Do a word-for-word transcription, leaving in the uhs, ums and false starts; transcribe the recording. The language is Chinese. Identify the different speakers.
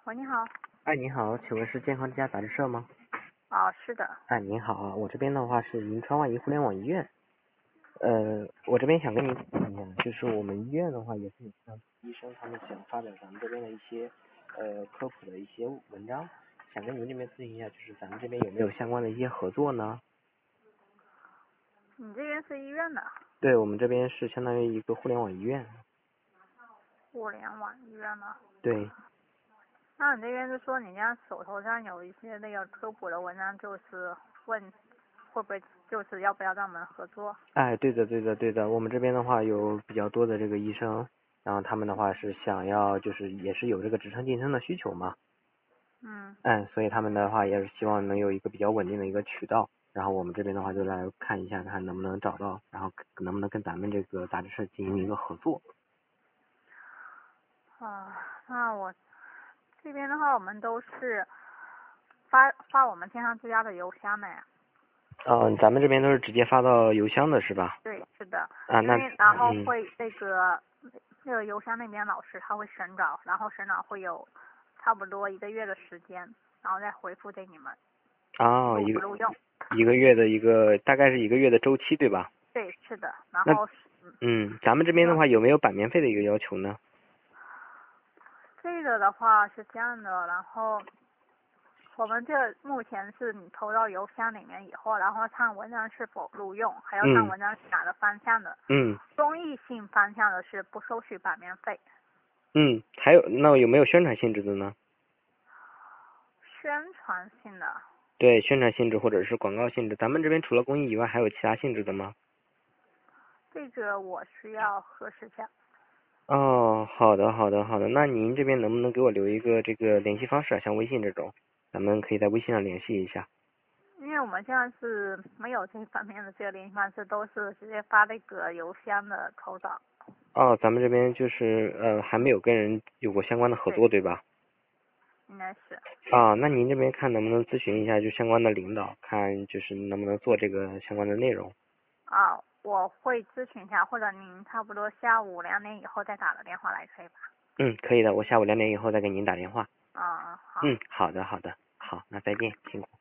Speaker 1: 喂，你好。
Speaker 2: 哎，你好，请问是健康之家杂志社吗？
Speaker 1: 哦，是的。
Speaker 2: 哎，您好啊，我这边的话是银川万怡互联网医院。呃，我这边想跟您谈一下，就是我们医院的话也是有像医生他们想发表咱们这边的一些呃科普的一些文章，想跟您这边咨询一下，就是咱们这边有没有相关的一些合作呢？
Speaker 1: 你这边是医院的？
Speaker 2: 对，我们这边是相当于一个互联网医院。
Speaker 1: 互联网医院的。
Speaker 2: 对。
Speaker 1: 那你这边是说你家手头上有一些那个科普的文章，就是问会不会就是要不要让我们合作？
Speaker 2: 哎，对的，对的，对的，我们这边的话有比较多的这个医生，然后他们的话是想要就是也是有这个职场晋升的需求嘛。
Speaker 1: 嗯。
Speaker 2: 嗯，所以他们的话也是希望能有一个比较稳定的一个渠道，然后我们这边的话就来看一下，看能不能找到，然后能不能跟咱们这个杂志社进行一个合作。
Speaker 1: 啊，那我这边的话，我们都是发发我们健康之家的邮箱的呀。
Speaker 2: 嗯，咱们这边都是直接发到邮箱的是吧？
Speaker 1: 对，是的。
Speaker 2: 啊，那
Speaker 1: 因为然后
Speaker 2: 嗯
Speaker 1: 会那个那个邮箱那边老师他会审稿，然后审稿会有差不多一个月的时间，然后再回复给你们。
Speaker 2: 哦，
Speaker 1: 录
Speaker 2: 一个
Speaker 1: 不录用？
Speaker 2: 一个月的一个大概是一个月的周期对吧？
Speaker 1: 对，是的。然
Speaker 2: 那
Speaker 1: 后
Speaker 2: 嗯，咱们这边的话有没有版面费的一个要求呢？
Speaker 1: 这个的话是这样的，然后我们这目前是你投到邮箱里面以后，然后看文章是否录用，还要看
Speaker 2: 嗯
Speaker 1: 文章是哪个方向的。
Speaker 2: 嗯
Speaker 1: 公益性方向的是不收取版面费。
Speaker 2: 嗯，还有那有没有宣传性质的呢？
Speaker 1: 宣传性的。
Speaker 2: 对，宣传性质或者是广告性质，咱们这边除了公益以外还有其他性质的吗？
Speaker 1: 这个我需要核实一下。
Speaker 2: 哦，好的，好的，好的。那您这边能不能给我留一个这个联系方式啊？像微信这种，咱们可以在微信上联系一下。
Speaker 1: 因为我们现在是没有这方面的这个联系方式，都是直接发那个邮箱的投稿。
Speaker 2: 哦，咱们这边就是呃还没有跟人有过相关的合作，对吧？
Speaker 1: 应该是。
Speaker 2: 啊，那您这边看能不能咨询一下就相关的领导，看就是能不能做这个相关的内容。
Speaker 1: 啊，我会咨询一下，或者您差不多下午两点以后再打个电话来，可以吧？
Speaker 2: 嗯，可以的，我下午两点以后再给您打电话。
Speaker 1: 啊，好。
Speaker 2: 嗯，好的，好的，好，那再见，辛苦。